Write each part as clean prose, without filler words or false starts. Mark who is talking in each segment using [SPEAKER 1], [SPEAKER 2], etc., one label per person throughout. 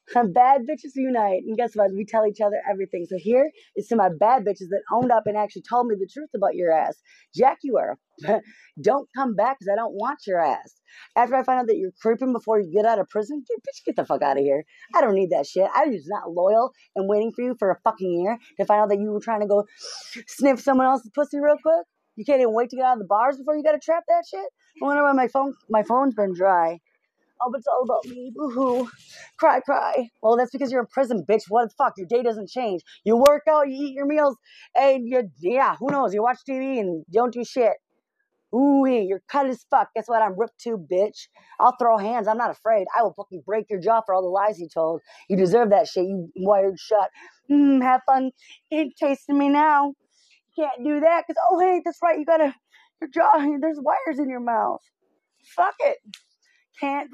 [SPEAKER 1] Bad bitches unite. And guess what? We tell each other everything. So here is to my bad bitches that owned up and actually told me the truth about your ass. Jack, you are. Don't come back because I don't want your ass. After I find out that you're creeping before you get out of prison, bitch, get the fuck out of here. I don't need that shit. I was not loyal and waiting for you for a fucking year to find out that you were trying to go sniff someone else's pussy real quick. You can't even wait to get out of the bars before you got to trap that shit. I wonder why my phone's been dry. Oh, but it's all about me. Boo-hoo. Cry, cry. Well, that's because you're in prison, bitch. What the fuck? Your day doesn't change. You work out, you eat your meals, and who knows? You watch TV and you don't do shit. Ooh, you're cut as fuck. Guess what? I'm ripped too, bitch. I'll throw hands. I'm not afraid. I will fucking break your jaw for all the lies you told. You deserve that shit, you wired shut. Have fun tasting me now. You can't do that because, oh, hey, that's right. Your jaw, there's wires in your mouth. Fuck it. Can't,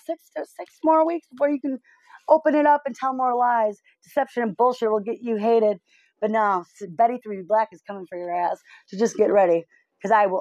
[SPEAKER 1] 6 more weeks before you can open it up and tell more lies. Deception and bullshit will get you hated. But no, Betty 3 Black is coming for your ass. So just get ready. Because I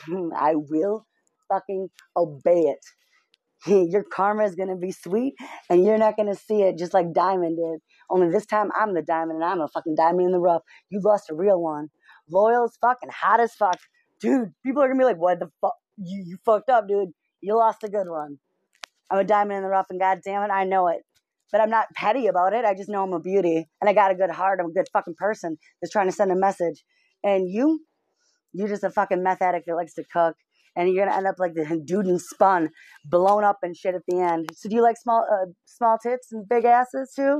[SPEAKER 1] will fucking obey it. Your karma is going to be sweet, and you're not going to see it just like Diamond did. Only this time, I'm the diamond, and I'm a fucking diamond in the rough. You lost a real one. Loyal as fuck and hot as fuck. Dude, people are going to be like, what the fuck? You fucked up, dude. You lost a good one. I'm a diamond in the rough, and goddamn it, I know it. But I'm not petty about it. I just know I'm a beauty, and I got a good heart. I'm a good fucking person that's trying to send a message. And you're just a fucking meth addict that likes to cook, and you're gonna end up like the dude in Spun, blown up and shit at the end. So do you like small tits and big asses too?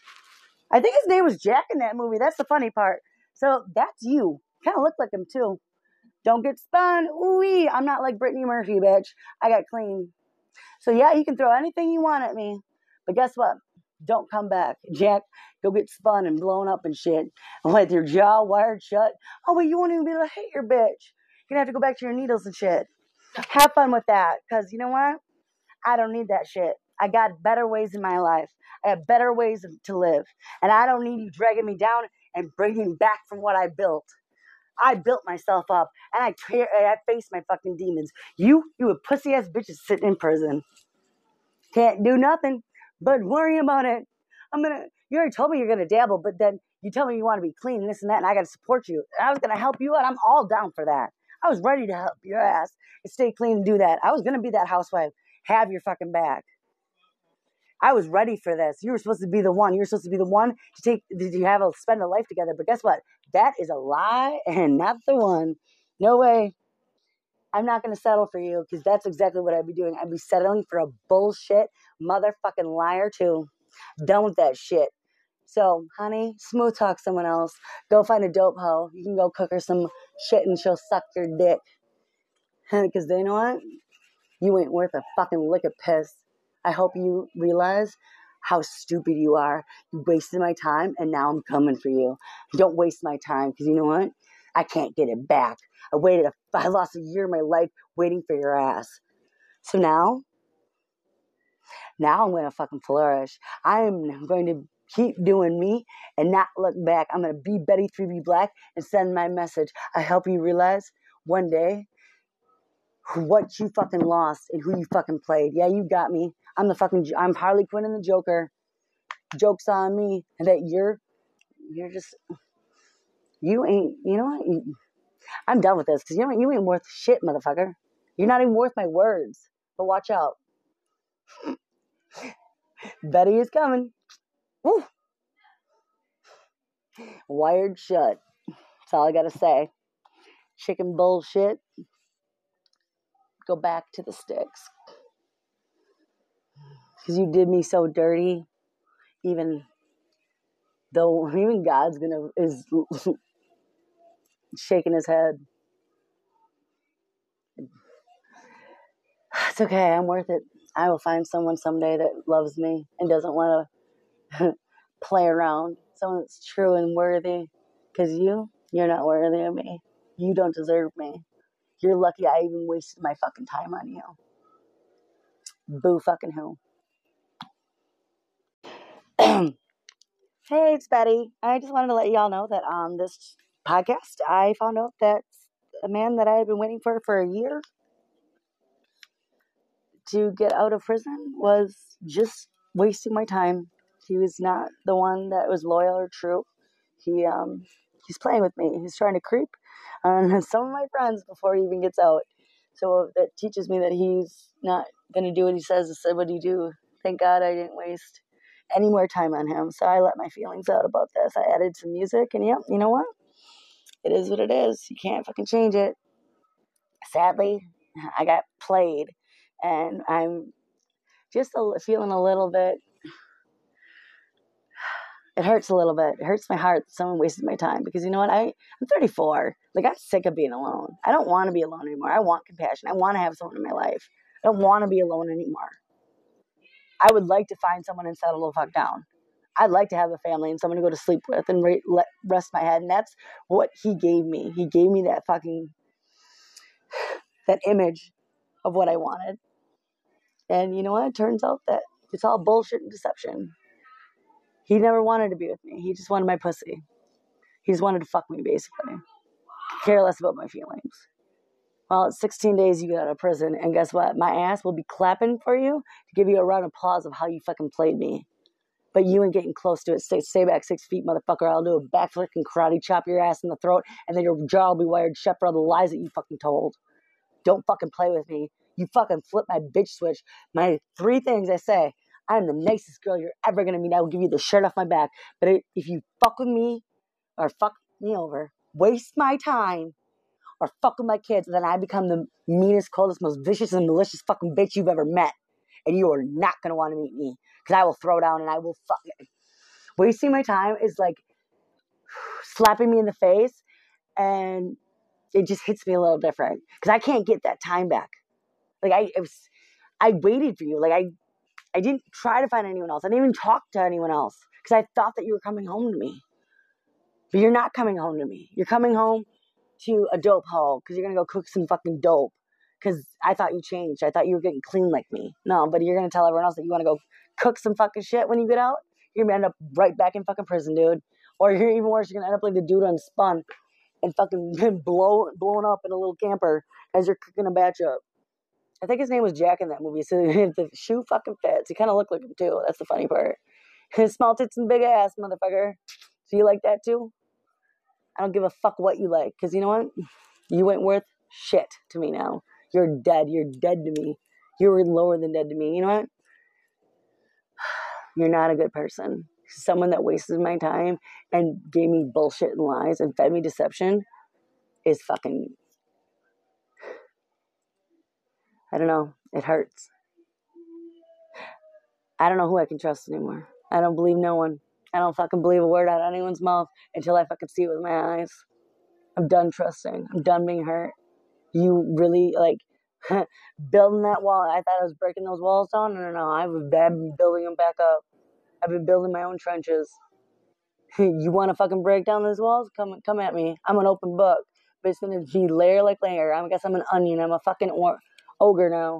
[SPEAKER 1] I think his name was Jack in that movie. That's the funny part. So that's you. Kind of look like him too. Don't get spun. Ooh-wee. I'm not like Brittany Murphy, bitch. I got clean. So yeah, you can throw anything you want at me. But guess what? Don't come back. Jack, go get spun and blown up and shit. With your jaw wired shut. Oh, but you won't even be able to hit your bitch. You're going to have to go back to your needles and shit. Have fun with that. Because you know what? I don't need that shit. I got better ways in my life. I have better ways to live. And I don't need you dragging me down and bringing me back from what I built. I built myself up, and I faced my fucking demons. You a pussy-ass bitches sitting in prison. Can't do nothing but worry about it. You already told me you're going to dabble, but then you tell me you want to be clean and this and that, and I got to support you. And I was going to help you out. I'm all down for that. I was ready to help your ass and stay clean and do that. I was going to be that housewife. Have your fucking back. I was ready for this. You were supposed to be the one. You were supposed to be the one to spend a life together. But guess what? That is a lie and not the one. No way. I'm not going to settle for you because that's exactly what I'd be doing. I'd be settling for a bullshit motherfucking liar too. Done with that shit. So, honey, smooth talk someone else. Go find a dope hoe. You can go cook her some shit and she'll suck your dick. Because you know what? You ain't worth a fucking lick of piss. I hope you realize how stupid you are. You wasted my time, and now I'm coming for you. Don't waste my time, because you know what? I can't get it back. I lost a year of my life waiting for your ass. So now I'm going to fucking flourish. I'm going to keep doing me and not look back. I'm going to be Betty 3B Black and send my message. I hope you realize one day what you fucking lost and who you fucking played. Yeah, you got me. I'm Harley Quinn and the Joker. Joke's on me. And that you ain't, you know what? I'm done with this because you know what? You ain't worth shit, motherfucker. You're not even worth my words. But watch out. Betty is coming. Woo. Wired shut. That's all I gotta say. Chicken bullshit. Go back to the sticks. Because you did me so dirty. Even God's is shaking his head. It's okay. I'm worth it. I will find someone someday that loves me and doesn't want to play around. Someone that's true and worthy. Because you're not worthy of me. You don't deserve me. You're lucky I even wasted my fucking time on you. Boo fucking who. Hey, it's Betty. I just wanted to let y'all know that on this podcast, I found out that a man that I had been waiting for a year to get out of prison was just wasting my time. He was not the one that was loyal or true. He's playing with me. He's trying to creep on some of my friends before he even gets out. So that teaches me that he's not going to do what he says what he do. Thank God I didn't waste any more time on him. So I let my feelings out about this. I added some music, and yep, you know what? It is what it is. You can't fucking change it. Sadly, I got played, and I'm just feeling a little bit. It hurts a little bit. It hurts my heart that someone wasted my time, because you know what? I'm 34. Like, I'm sick of being alone. I don't want to be alone anymore. I want compassion. I want to have someone in my life. I don't want to be alone anymore. I would like to find someone and settle the fuck down. I'd like to have a family and someone to go to sleep with and rest my head. And that's what he gave me. He gave me that image of what I wanted. And you know what? It turns out that it's all bullshit and deception. He never wanted to be with me. He just wanted my pussy. He just wanted to fuck me, basically. Care less about my feelings. Well, it's 16 days you get out of prison, and guess what? My ass will be clapping for you to give you a round of applause of how you fucking played me. But you ain't getting close to it. Stay back 6 feet, motherfucker. I'll do a backflip and karate chop your ass in the throat, and then your jaw will be wired shut for all the lies that you fucking told. Don't fucking play with me. You fucking flip my bitch switch. My 3 things I say. I'm the nicest girl you're ever going to meet. I will give you the shirt off my back. But if you fuck with me or fuck me over, waste my time, or fuck with my kids, then I become the meanest, coldest, most vicious and malicious fucking bitch you've ever met. And you are not going to want to meet me, because I will throw down and I will fuck it. Wasting my time is like slapping me in the face, and it just hits me a little different, because I can't get that time back. Like, I waited for you. Like, I didn't try to find anyone else. I didn't even talk to anyone else, because I thought that you were coming home to me. But you're not coming home to me. You're coming home to a dope hole, because you're going to go cook some fucking dope, because I thought you changed. I thought you were getting clean like me. No, but you're going to tell everyone else that you want to go cook some fucking shit when you get out. You're going to end up right back in fucking prison, dude. Or you're even worse, you're going to end up like the dude on Spun and fucking blown up in a little camper as you're cooking a batch up. I think his name was Jack in that movie, so if the shoe fucking fits, he kind of looked like him too. That's the funny part. His small tits and big ass, motherfucker. So you like that too? I don't give a fuck what you like, because you know what? You ain't worth shit to me now. You're dead. You're dead to me. You're lower than dead to me. You know what? You're not a good person. Someone that wasted my time and gave me bullshit and lies and fed me deception is fucking... I don't know. It hurts. I don't know who I can trust anymore. I don't believe no one. I don't fucking believe a word out of anyone's mouth until I fucking see it with my eyes. I'm done trusting. I'm done being hurt. You really, like, building that wall. I thought I was breaking those walls down. No. I've been building them back up. I've been building my own trenches. You want to fucking break down those walls? Come at me. I'm an open book. But it's going to be layer like layer. I guess I'm an onion. I'm a fucking ogre now.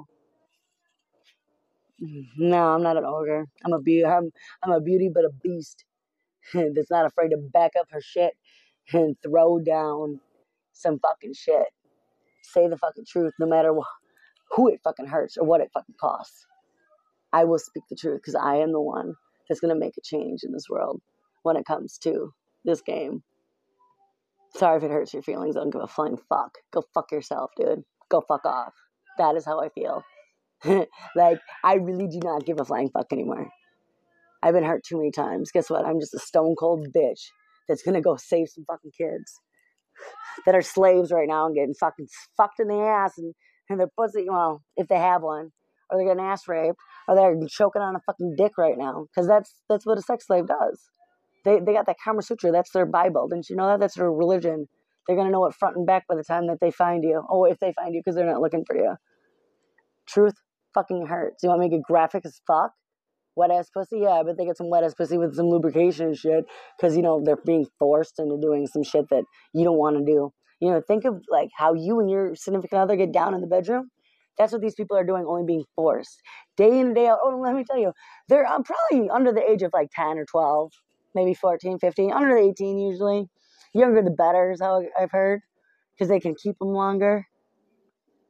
[SPEAKER 1] No, I'm not an ogre. I'm a beauty, but a beast that's not afraid to back up her shit and throw down some fucking shit. Say the fucking truth, no matter who it fucking hurts or what it fucking costs. I will speak the truth, because I am the one that's going to make a change in this world when it comes to this game. Sorry if it hurts your feelings. I don't give a flying fuck. Go fuck yourself, dude. Go fuck off. That is how I feel. Like, I really do not give a flying fuck anymore. I've been hurt too many times. Guess what? I'm just a stone cold bitch that's going to go save some fucking kids that are slaves right now and getting fucking fucked in the ass and their pussy, well, if they have one, or they're getting ass raped, or they're choking on a fucking dick right now, because that's what a sex slave does. They got that Kama Sutra. That's their Bible. Didn't you know that? That's their religion. They're going to know it front and back by the time that they find you. Oh, if they find you, because they're not looking for you. Truth fucking hurts. You want me to get graphic as fuck? Wet ass pussy? Yeah, I bet they get some wet ass pussy with some lubrication and shit, because, you know, they're being forced into doing some shit that you don't want to do. You know, think of like how you and your significant other get down in the bedroom. That's what these people are doing, only being forced. Day in and day out. Oh, let me tell you, they're probably under the age of like 10 or 12, maybe 14, 15, under the 18 usually. Younger the better is how I've heard, because they can keep them longer.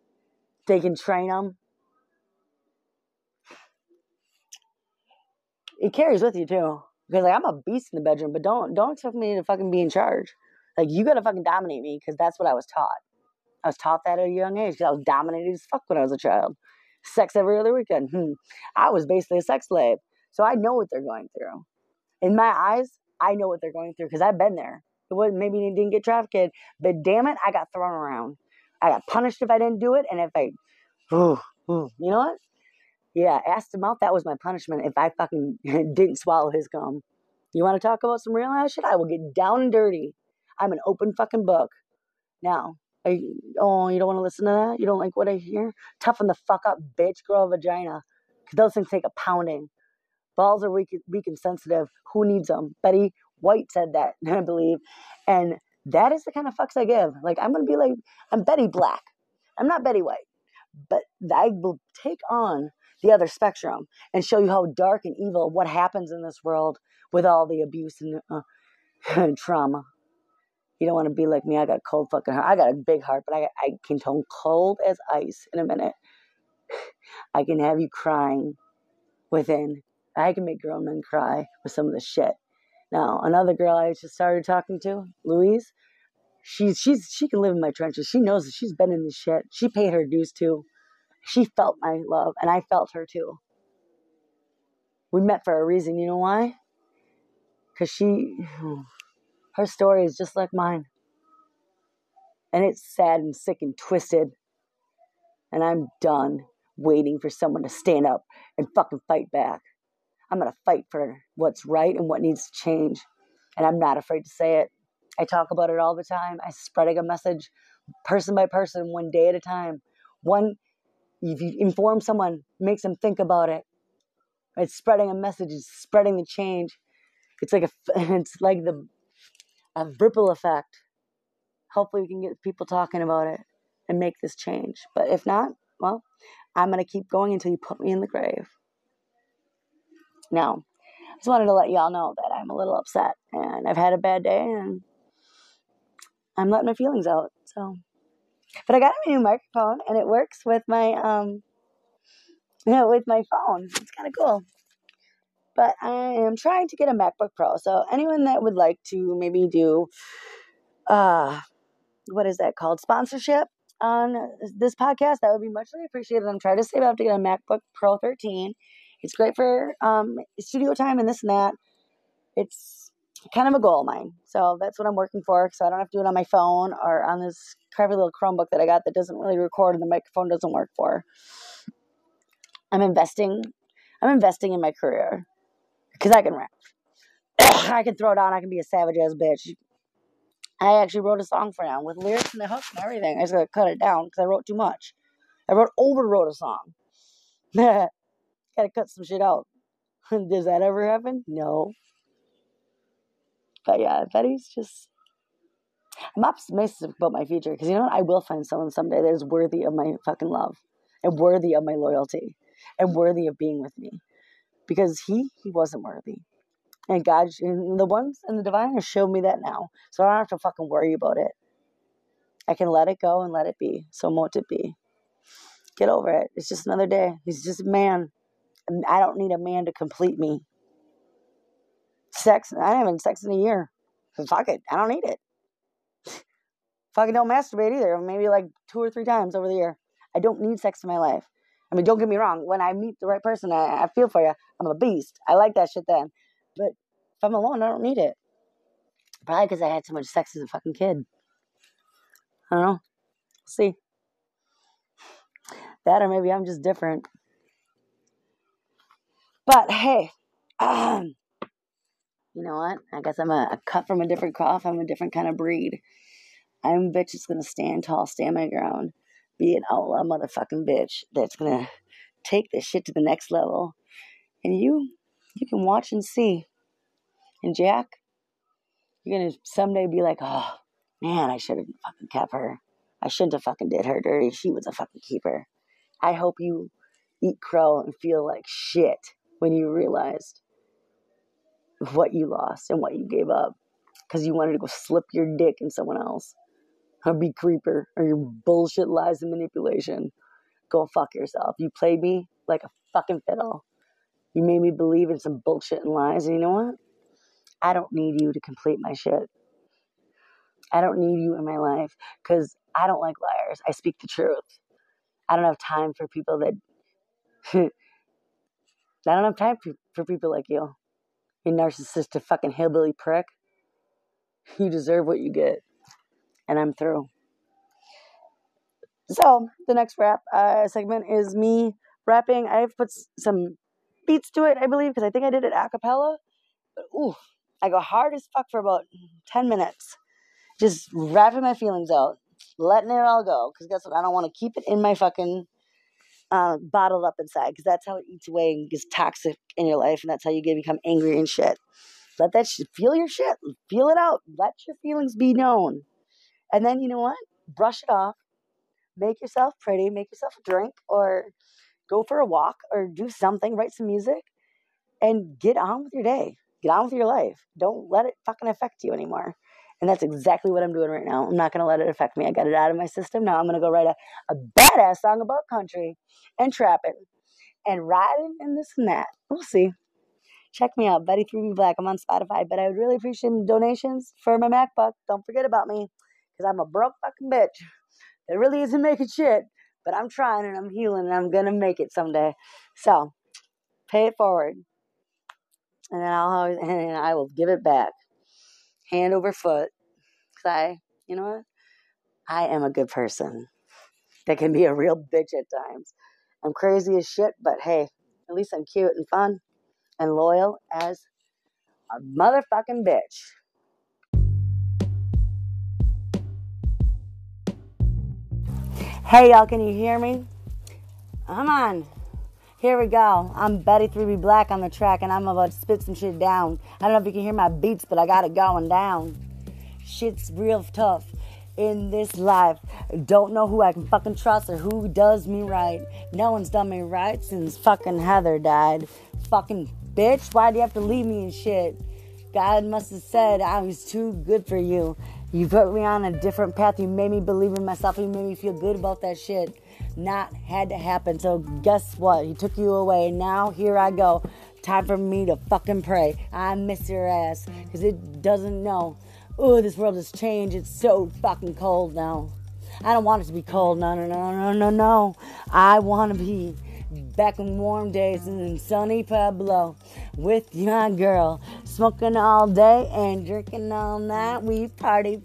[SPEAKER 1] They can train them. it carries with you too. Because like I'm a beast in the bedroom, but don't expect me to fucking be in charge. Like you gotta fucking dominate me because that's what I was taught. I was taught that at a young age because I was dominated as fuck when I was a child. Sex every other weekend. I was basically a sex slave. So I know what they're going through. In my eyes, I know what they're going through because I've been there. It wasn't maybe they didn't get trafficked, but damn it, I got thrown around. I got punished if I didn't do it, and if I, you know what? Yeah, ass to mouth, that was my punishment if I fucking didn't swallow his gum. You want to talk about some real ass shit? I will get down and dirty. I'm an open fucking book. Now, you don't want to listen to that? You don't like what I hear? Toughen the fuck up, bitch. Grow a vagina. Because those things take a pounding. Balls are weak and sensitive. Who needs them? Betty White said that, I believe. And that is the kind of fucks I give. Like, I'm going to be like, I'm Betty Black. I'm not Betty White. But I will take on the other spectrum and show you how dark and evil what happens in this world with all the abuse and trauma. You don't want to be like me. I got a cold fucking heart. I got a big heart, but I can turn cold as ice in a minute. I can have you crying within. I can make grown men cry with some of the shit. Now, another girl I just started talking to, Louise, she can live in my trenches. She knows that she's been in this shit. She paid her dues too. She felt my love, and I felt her too. We met for a reason. You know why? Because her story is just like mine. And it's sad and sick and twisted. And I'm done waiting for someone to stand up and fucking fight back. I'm going to fight for what's right and what needs to change. And I'm not afraid to say it. I talk about it all the time. I'm spreading a message person by person, one day at a time. If you inform someone, makes them think about it. It's spreading a message. It's spreading the change. It's like a ripple effect. Hopefully we can get people talking about it and make this change. But if not, well, I'm going to keep going until you put me in the grave. Now, I just wanted to let y'all know that I'm a little upset and I've had a bad day and I'm letting my feelings out. So, but I got a new microphone and it works with my with my phone. It's kind of cool. But I am trying to get a MacBook Pro. So anyone that would like to maybe do what is that called? Sponsorship on this podcast, that would be muchly appreciated. I'm trying to save up to get a MacBook Pro 13. It's great for studio time and this and that. It's kind of a goal of mine. So that's what I'm working for. So I don't have to do it on my phone or on this crappy little Chromebook that I got that doesn't really record and the microphone doesn't work for. I'm investing in my career because I can rap. I can throw down. I can be a savage ass bitch. I actually wrote a song for now with lyrics and the hook and everything. I just gotta cut it down because I wrote too much. I overwrote a song. Gotta cut some shit out. Does that ever happen? No. But yeah, Betty's just... I'm optimistic about my future because you know what? I will find someone someday that is worthy of my fucking love and worthy of my loyalty and worthy of being with me. Because he wasn't worthy. And God, and the ones in the divine have showed me that now. So I don't have to fucking worry about it. I can let it go and let it be. So won't it be. Get over it. It's just another day. He's just a man. And I don't need a man to complete me. Sex, I haven't had sex in a year. So fuck it. I don't need it. Fucking don't masturbate either. Maybe like 2 or 3 times over the year. I don't need sex in my life. I mean, don't get me wrong. When I meet the right person, I feel for you. I'm a beast. I like that shit then. But if I'm alone, I don't need it. Probably because I had so much sex as a fucking kid. I don't know. We'll see. That or maybe I'm just different. But hey, you know what? I guess I'm a cut from a different cloth. I'm a different kind of breed. I'm a bitch that's going to stand tall, stand my ground, be an outlaw motherfucking bitch that's going to take this shit to the next level. And you can watch and see. And Jack, you're going to someday be like, oh, man, I should have fucking kept her. I shouldn't have fucking did her dirty. She was a fucking keeper. I hope you eat crow and feel like shit when you realized what you lost and what you gave up because you wanted to go slip your dick in someone else or be creeper or your bullshit lies and manipulation. Go fuck yourself. You played me like a fucking fiddle. You made me believe in some bullshit and lies. And you know what? I don't need you to complete my shit. I don't need you in my life because I don't like liars. I speak the truth. I don't have time for people that. I don't have time for people like you. You narcissistic fucking hillbilly prick. You deserve what you get. And I'm through. So, the next rap segment is me rapping. I've put some beats to it, I believe, because I think I did it a cappella. But, ooh, I go hard as fuck for about 10 minutes. Just rapping my feelings out. Letting it all go. Because guess what? I don't want to keep it in my fucking bottled up inside. Because that's how it eats away and gets toxic in your life. And that's how you become angry and shit. Let that shit, feel your shit. Feel it out. Let your feelings be known. And then, you know what? Brush it off. Make yourself pretty. Make yourself a drink. Or go for a walk. Or do something. Write some music. And get on with your day. Get on with your life. Don't let it fucking affect you anymore. And that's exactly what I'm doing right now. I'm not going to let it affect me. I got it out of my system. Now I'm going to go write a badass song about country and trapping and riding and this and that. We'll see. Check me out, Betty 3B Black. I'm on Spotify, but I would really appreciate donations for my MacBook. Don't forget about me, because I'm a broke fucking bitch that really isn't making shit, but I'm trying and I'm healing and I'm going to make it someday. So, pay it forward, and then I will give it back, hand over foot, because you know what? I am a good person that can be a real bitch at times. I'm crazy as shit, but hey, at least I'm cute and fun and loyal as a motherfucking bitch. Hey y'all, can you hear me? Come on. Here we go. I'm Betty 3B Black on the track and I'm about to spit some shit down. I don't know if you can hear my beats, but I got it going down. Shit's real tough in this life. Don't know who I can fucking trust or who does me right. No one's done me right since fucking Heather died. Fucking bitch, why do you have to leave me and shit? God must have said I was too good for you. You put me on a different path. You made me believe in myself. You made me feel good about that shit. Not had to happen. So guess what? He took you away. Now here I go. Time for me to fucking pray. I miss your ass. Because it doesn't know. Oh, this world has changed. It's so fucking cold now. I don't want it to be cold. No. I want to be back in warm days in sunny Pueblo with my girl, smoking all day and drinking all night. We party.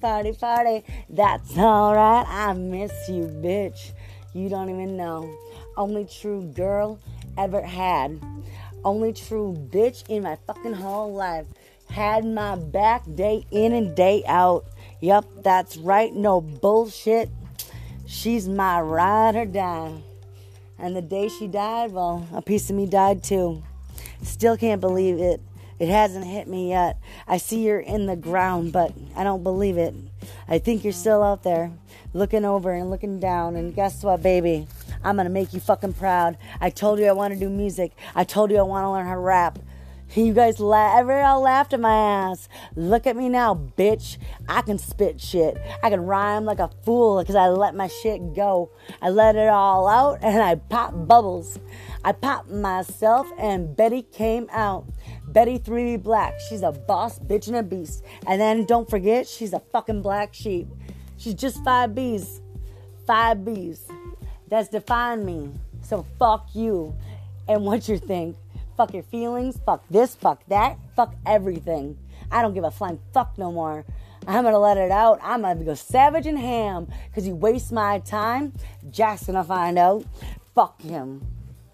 [SPEAKER 1] That's alright. I miss you, bitch. You don't even know. Only true girl ever had. Only true bitch in my fucking whole life. Had my back day in and day out. Yup, that's right. No bullshit. She's my ride or die. And the day she died, well, a piece of me died too. Still can't believe it. It hasn't hit me yet. I see you're in the ground, but I don't believe it. I think you're still out there, looking over and looking down. And guess what, baby? I'm going to make you fucking proud. I told you I want to do music. I told you I want to learn how to rap. You guys all laughed at my ass. Look at me now, bitch. I can spit shit. I can rhyme like a fool because I let my shit go. I let it all out and I pop bubbles. I popped myself and Betty came out. Betty 3B Black. She's a boss, bitch, and a beast. And then don't forget, she's a fucking black sheep. She's just 5 B's. 5 B's. That's defined me. So fuck you and what you think. Fuck your feelings, fuck this, fuck that, fuck everything. I don't give a flying fuck no more. I'm gonna let it out. I'm gonna go savage and ham because you waste my time. Jack's gonna find out. Fuck him.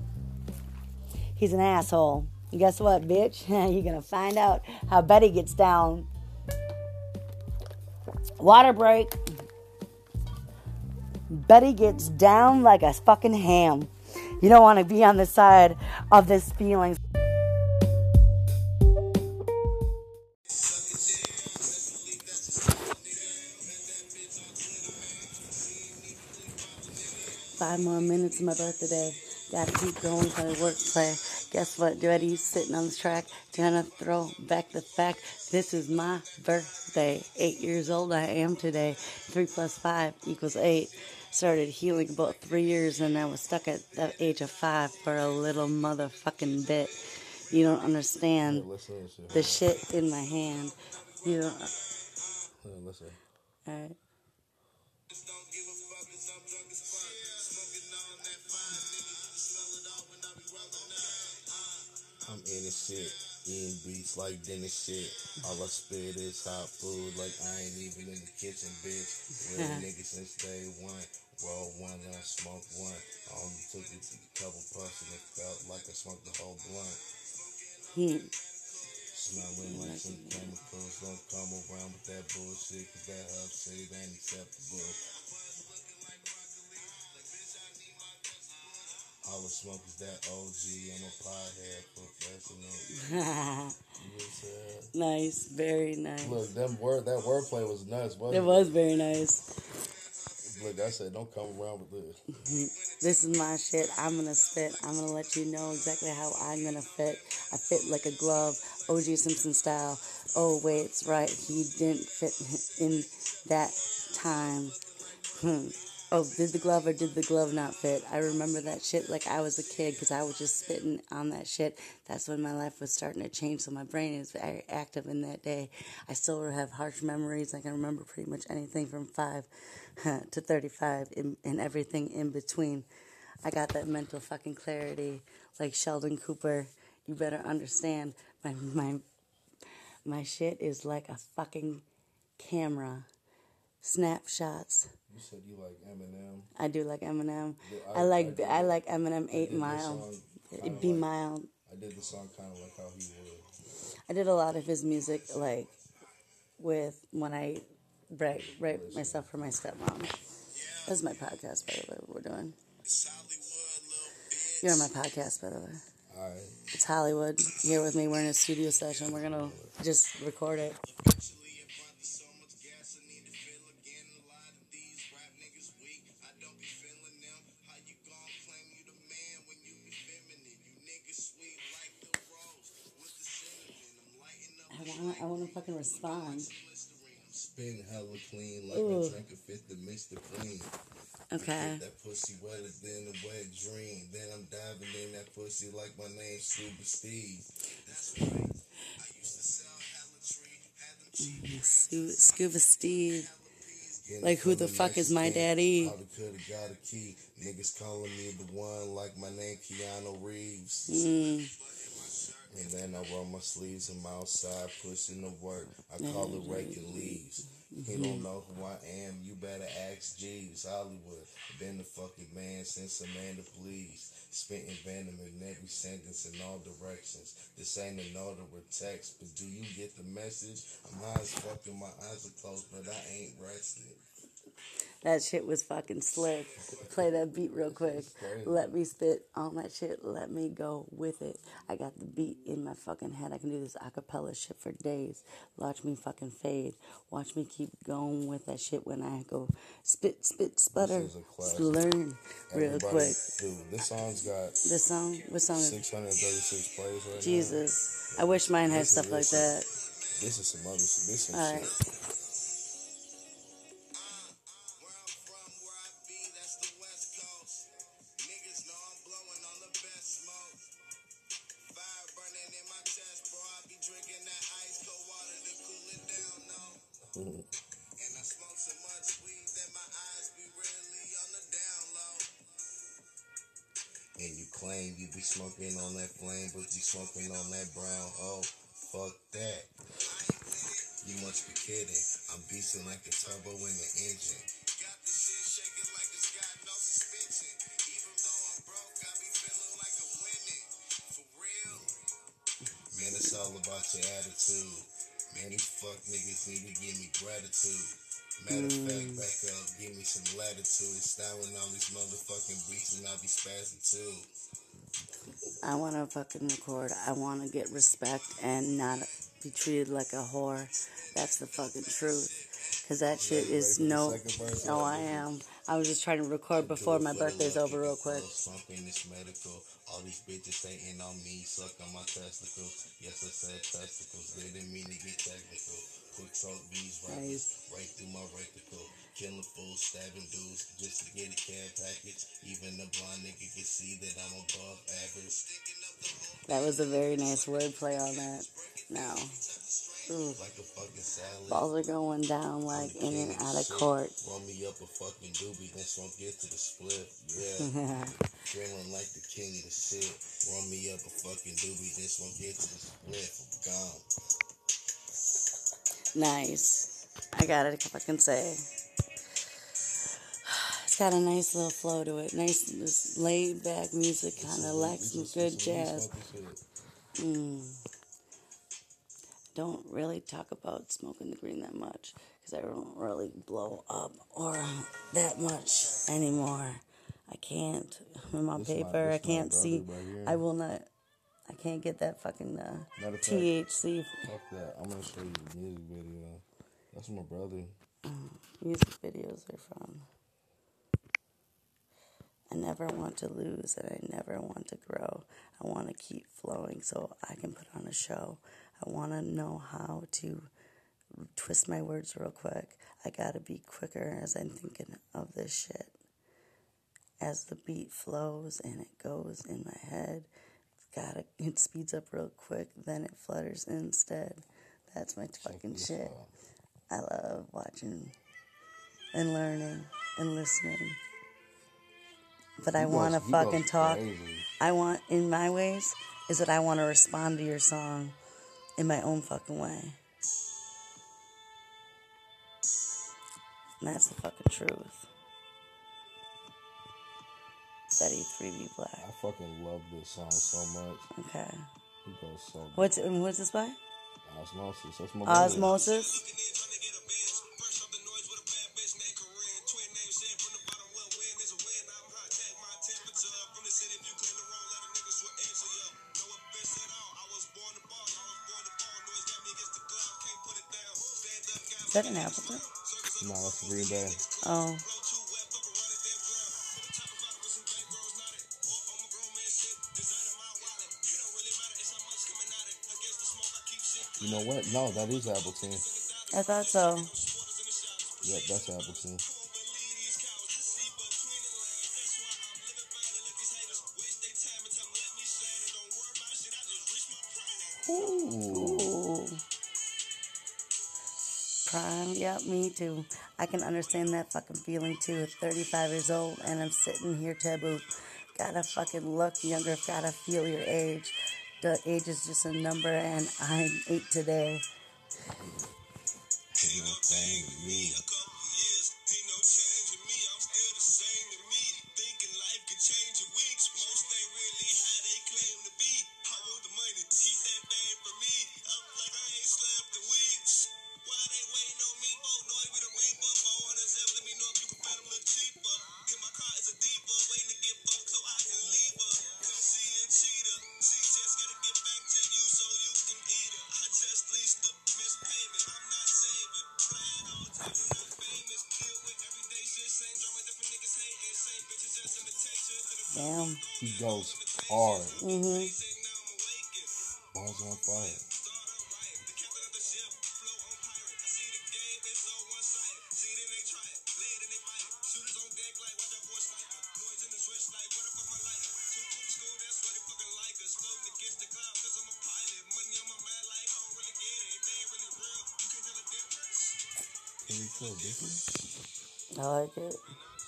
[SPEAKER 1] He's an asshole. And guess what, bitch? You're gonna find out how Betty gets down. Water break. Betty gets down like a fucking ham. You don't want to be on the side of this feeling. Five more minutes of my birthday. Gotta keep going, play, work, play. Guess what? Betty's sitting on the track. Gonna throw back the fact. This is my birthday. 8 years old I am today. 3 plus 5 equals 8. Started healing about 3 years and I was stuck at the age of 5 for a little motherfucking bit. You don't understand
[SPEAKER 2] Listen.
[SPEAKER 1] the shit in my hand. You don't.
[SPEAKER 2] Listen.
[SPEAKER 1] All right.
[SPEAKER 2] I'm in this shit, eating beats like dinner shit. All I spit is hot food, like I ain't even in the kitchen, bitch. Real nigga since day one. Roll one, I smoke one. I only took a couple puffs and it felt like I smoked the whole blunt. Smelling like some chemicals. Don't come around with that bullshit, cause that hub shit ain't acceptable. All the smoke is that OG. I'm a pothead professional.
[SPEAKER 1] Nice, very nice.
[SPEAKER 2] Look, that wordplay was nuts, wasn't
[SPEAKER 1] It was very nice.
[SPEAKER 2] Look, I said, don't come around with this.
[SPEAKER 1] This is my shit. I'm gonna spit. I'm gonna let you know exactly how I'm gonna fit. I fit like a glove, O.J. Simpson style. Oh wait, it's right. He didn't fit in that time. Oh, did the glove or did the glove not fit? I remember that shit like I was a kid because I was just spitting on that shit. That's when my life was starting to change, so my brain is very active in that day. I still have harsh memories. I can remember pretty much anything from 5 to 35 and everything in between. I got that mental fucking clarity like Sheldon Cooper. You better understand. My shit is like a fucking camera. Snapshots.
[SPEAKER 2] You said you like Eminem.
[SPEAKER 1] I do like Eminem. I like Eminem 8 Mile. Be
[SPEAKER 2] like,
[SPEAKER 1] Mild.
[SPEAKER 2] I did the song kind of like how he would.
[SPEAKER 1] I did a lot of his music like with when I write myself for my stepmom. This is my podcast, by the way, what we're doing. You're on my podcast, by the way.
[SPEAKER 2] All right.
[SPEAKER 1] It's Hollywood here with me. We're in a studio session. We're going to just record it. I want to fucking respond.
[SPEAKER 2] Spin hella clean like I drank a fifth of Mr. Clean.
[SPEAKER 1] Okay.
[SPEAKER 2] That pussy wetter than a wet dream. Then I'm diving in that pussy like my name's Scuba Steve. That's right. I used to sell hella tree, had them cheap.
[SPEAKER 1] Scuba Steve. Like, who the fuck is my daddy?
[SPEAKER 2] Probably could've got a key. Niggas calling me the one like my name Keanu Reeves. And then I roll my sleeves, I'm outside pushing the work. I call it raking leaves. You don't know who I am, you better ask Jeeves. Hollywood, been the fucking man since Amanda Please. Spitting venom in every sentence in all directions. This ain't an order with text, but do you get the message? I'm high as fuck and my eyes are closed, but I ain't rested.
[SPEAKER 1] That shit was fucking slick. Play that beat real quick. Let me spit on that shit. Let me go with it. I got the beat in my fucking head. I can do this acapella shit for days. Watch me fucking fade. Watch me keep going with that shit when I go spit, sputter. Learn real quick.
[SPEAKER 2] Dude, this song's got...
[SPEAKER 1] This song? What song is it?
[SPEAKER 2] 636 plays right
[SPEAKER 1] Jesus. Now. I wish mine had stuff like that.
[SPEAKER 2] This is some other shit. This is some
[SPEAKER 1] all
[SPEAKER 2] shit.
[SPEAKER 1] Right.
[SPEAKER 2] And I smoke so much weed that my eyes be really on the down low. And you claim you be smoking on that flame, but you smoking on that brown. Oh, fuck that. You must be kidding. I'm beasting like a turbo in the engine. Got this shit shaking like it's got no suspension. Even though I'm broke, I be feeling like I'm winning. For real. Man, it's all about your attitude. Man, these fuck niggas need to give me gratitude. Matter of fact, back up, give me some latitude. Styling all these motherfucking beats and I'll be spazzing too.
[SPEAKER 1] I want to fucking record. I want to get respect and not be treated like a whore. That's the fucking truth. Because that shit is no... No, I am. I was just trying to record before my birthday's over real quick.
[SPEAKER 2] All these bitches hating on me, suck on my testicles. Yes, I said testicles. They didn't mean to get technical. Quick talk these rappers, right through my reticle. Killing fools, stabbing dudes just to get a care package. Even a blind nigga can see that I'm above average.
[SPEAKER 1] That was a very nice wordplay on that. Now, ooh,
[SPEAKER 2] Like a fucking salad.
[SPEAKER 1] balls are going down like in and out of
[SPEAKER 2] Shit.
[SPEAKER 1] court.
[SPEAKER 2] Roll me up a fucking doobie, then smoke get to the split. Yeah. Feeling like the king of the shit. Roll me up a fucking doobie, then smoke get to the split. I'm gone.
[SPEAKER 1] Nice. I gotta fucking say. It's got a nice little flow to it. Nice, this laid back music, kind of like some good jazz. Don't really talk about smoking the green that much because I don't really blow up or that much anymore. I can't. I'm on paper. I can't see. I will not. I can't get that fucking THC.
[SPEAKER 2] Fuck that. I'm gonna show you the music video. That's my brother.
[SPEAKER 1] Music videos are fun. I never want to lose and I never want to grow. I want to keep flowing so I can put on a show. I want to know how to twist my words real quick. I gotta be quicker as I'm thinking of this shit. As the beat flows and it goes in my head, it speeds up real quick, then it flutters instead. That's my fucking shit. I love watching and learning and listening. But I want to fucking talk. I want, in my ways, is that I want to respond to your song in my own fucking way. And that's the fucking truth. Betty 3B Black.
[SPEAKER 2] I fucking love this song so much.
[SPEAKER 1] Okay.
[SPEAKER 2] It goes so good.
[SPEAKER 1] What's this by?
[SPEAKER 2] Osmosis. That's my
[SPEAKER 1] Osmosis? Is that an Appleton?
[SPEAKER 2] No, that's Green Bay.
[SPEAKER 1] Oh.
[SPEAKER 2] You know what? No, that is Appleton.
[SPEAKER 1] I thought so.
[SPEAKER 2] Yep, that's Appleton.
[SPEAKER 1] Ooh. Prime, yep, me too. I can understand that fucking feeling too. At 35 years old and I'm sitting here taboo. Gotta fucking look younger, gotta feel your age. The age is just a number and I'm 8 today.
[SPEAKER 2] Ain't no thing to me.
[SPEAKER 1] Damn.
[SPEAKER 2] He goes hard.
[SPEAKER 1] Mm-hmm.
[SPEAKER 2] Balls on fire. Can you tell the difference?
[SPEAKER 1] I like it.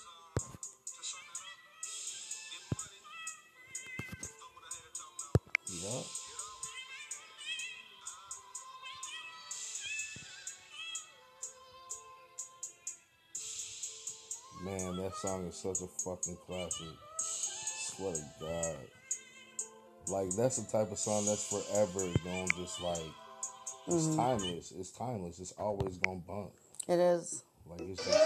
[SPEAKER 2] Yeah. Man, that song is such a fucking classic. Swear to God. Like, that's the type of song that's forever gonna just like, it's timeless. It's timeless. It's always gonna bump.
[SPEAKER 1] It is.
[SPEAKER 2] Like, it's just.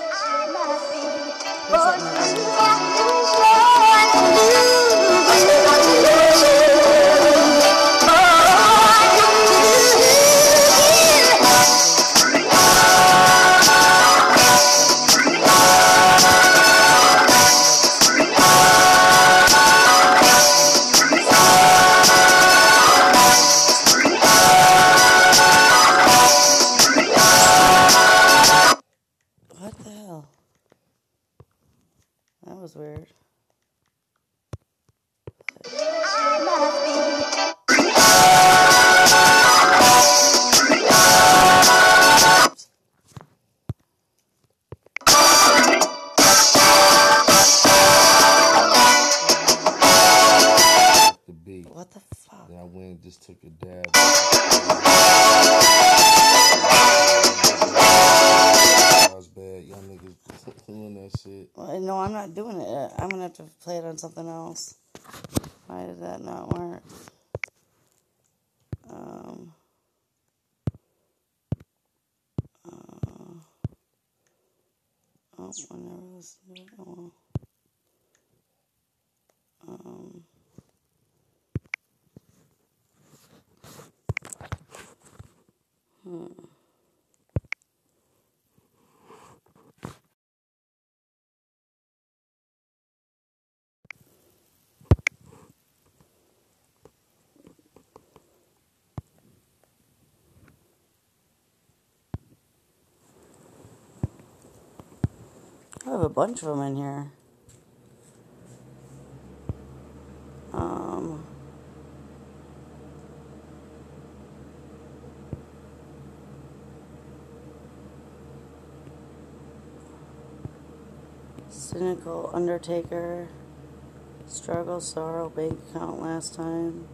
[SPEAKER 1] What the hell? That was weird.
[SPEAKER 2] bad bitches. Bad. Y'all niggas doing that shit.
[SPEAKER 3] Well, no, I'm not doing it yet. I'm gonna have to play it on something else. Why did that not work? Oh, I never listened to it. Oh, well. I have a bunch of them in here. Cynical Undertaker. Struggle, sorrow, bank account last time.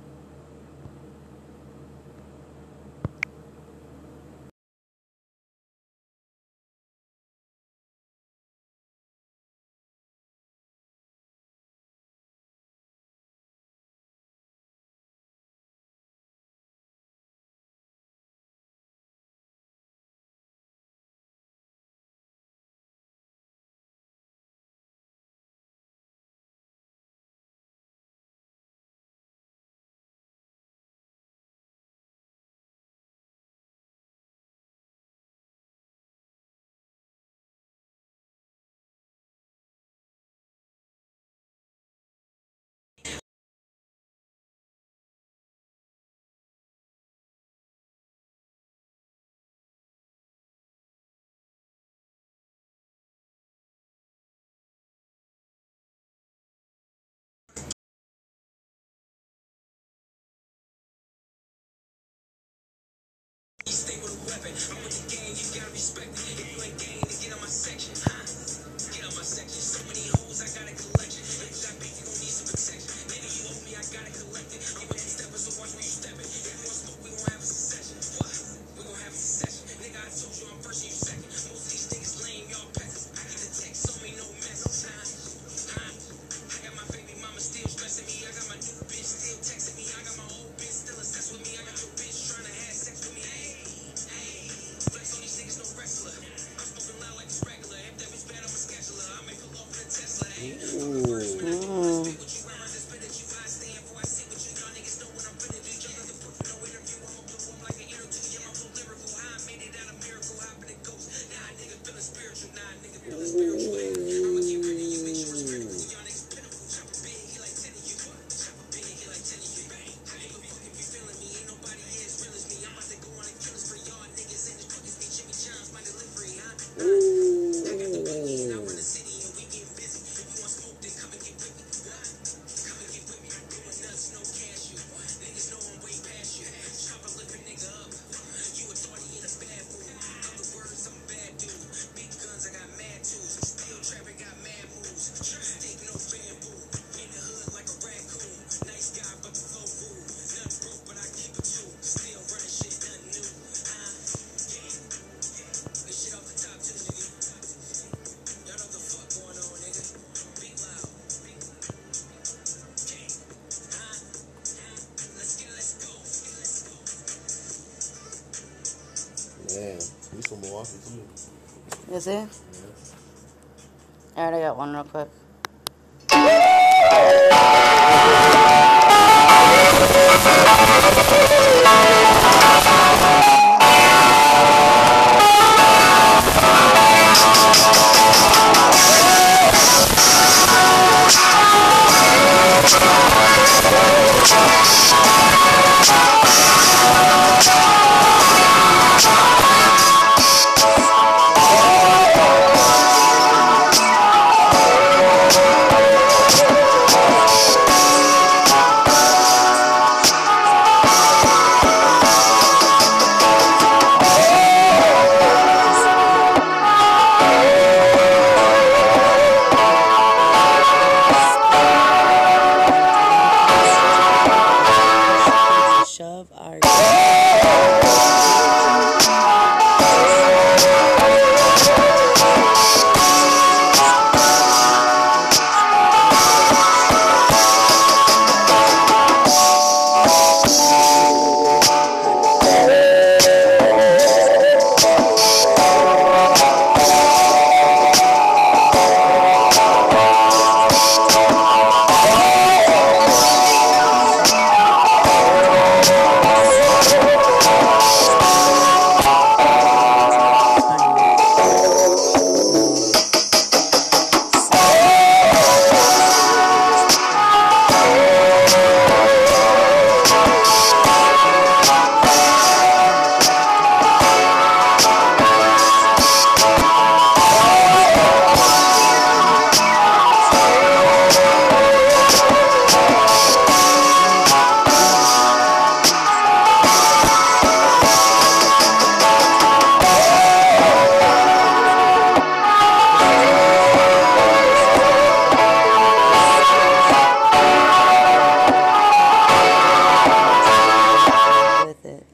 [SPEAKER 4] Stay with a weapon. I'm with the game, you gotta respect it. If you ain't game, then get on my section. Get on my section. So many hoes, I got a collection. If you got beef, you gon' need some protection. Maybe you owe me, I gotta collect it. I'm with steppers, so watch where you stepping. If you want smoke, we gon' have a succession. What? We gon' have a succession. Nigga, I told you I'm first and you second. Most of these niggas lame, y'all peasants. I get the text, so me no message. I got my baby mama still stressing me. I got my new bitch still texting me. I got my old bitch still obsessed with me. I got your bitch trying to have sex with me. Flex on these niggas, no wrestler. I'm smoking loud like it's regular. If that was bad, I'm a scheduler. I may pull off in a Tesla. Hey, what you around this bit that you guys stand for. I see what you y'all niggas know what I'm finna do. Just like the proof, no interview. I'm up the room like an interview. Yeah, I'm so lyrical. How I made it out of miracle. Hopping in ghost. Nah, nigga feeling spiritual. Nah, nigga feeling spiritual. I'ma get rid of you, make sure it's critical. Y'all niggas pitiful. Chopper big, he like 10 of you. Chopper big, he like 10 of you. Bang. I ain't gonna fucking be feeling me. Ain't nobody here as real as me. I'm about to go on and kill us for y'all niggas. And this fucking be Jimmy John's, my delivery, huh? I got the biggie and I run the city and we getting busy. If you want smoke, then come and get with me. Come and get with me. Doing nuts, no cashew. Niggas know I'm way past you. Chopper lift a nigga up. You a thought he in a bad mood. Other words, I'm a bad dude. Big guns, I got mad tools. Steel traffic, got mad moves. Stick, no bamboo. In the hood like a raccoon. Nice guy, but the flow rude. Nothing broke, but I keep it true. Still running shit, nothing new. This shit off the top too, nigga. Y'all know the fuck going on, nigga. Be loud. Let's get it, let's go.
[SPEAKER 2] Man, he's from Milwaukee too.
[SPEAKER 3] Is he?
[SPEAKER 2] Yeah.
[SPEAKER 3] Alright, I got one real quick. With it.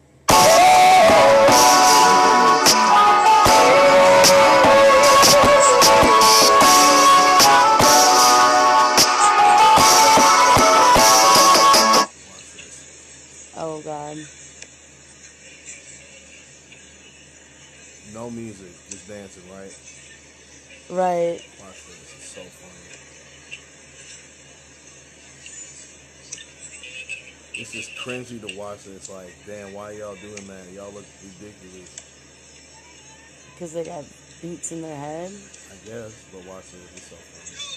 [SPEAKER 2] Watch this.
[SPEAKER 3] Oh God.
[SPEAKER 2] No music, just dancing, right?
[SPEAKER 3] Right.
[SPEAKER 2] Watch this. It's so funny. It's just cringy to watch it. It's like, damn, why y'all doing that? Y'all look ridiculous.
[SPEAKER 3] Because they got beats in their head.
[SPEAKER 2] I guess, but watch this. It's so funny.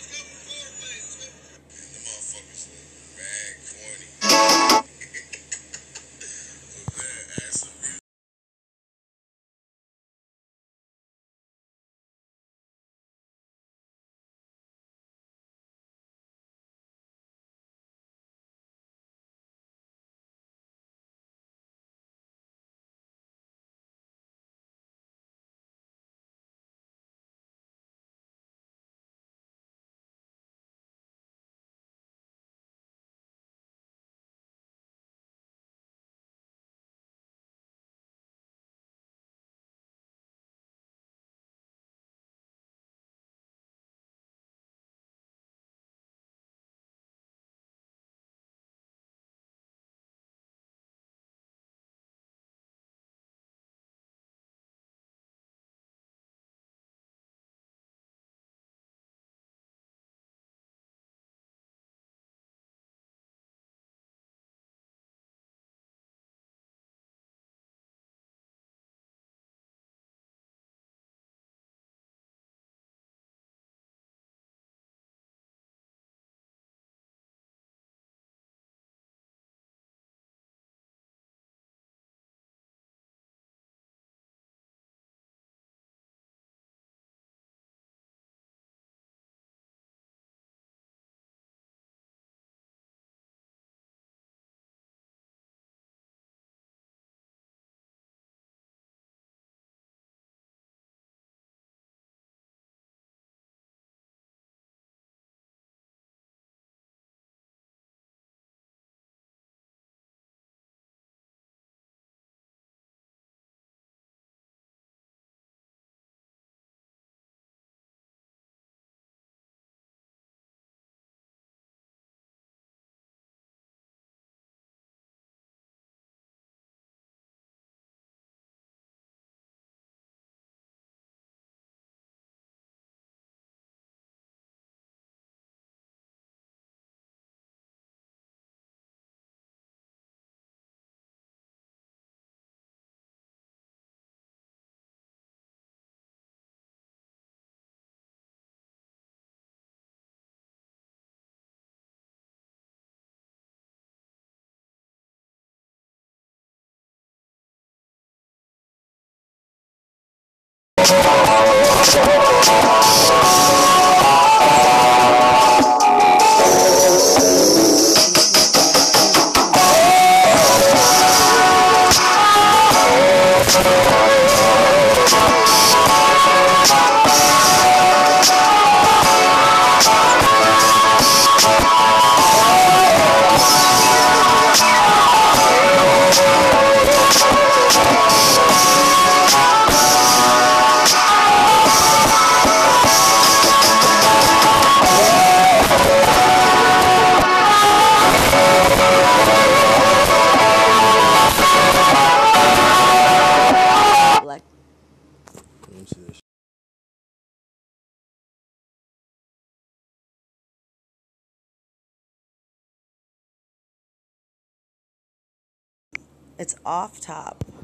[SPEAKER 3] It's off top.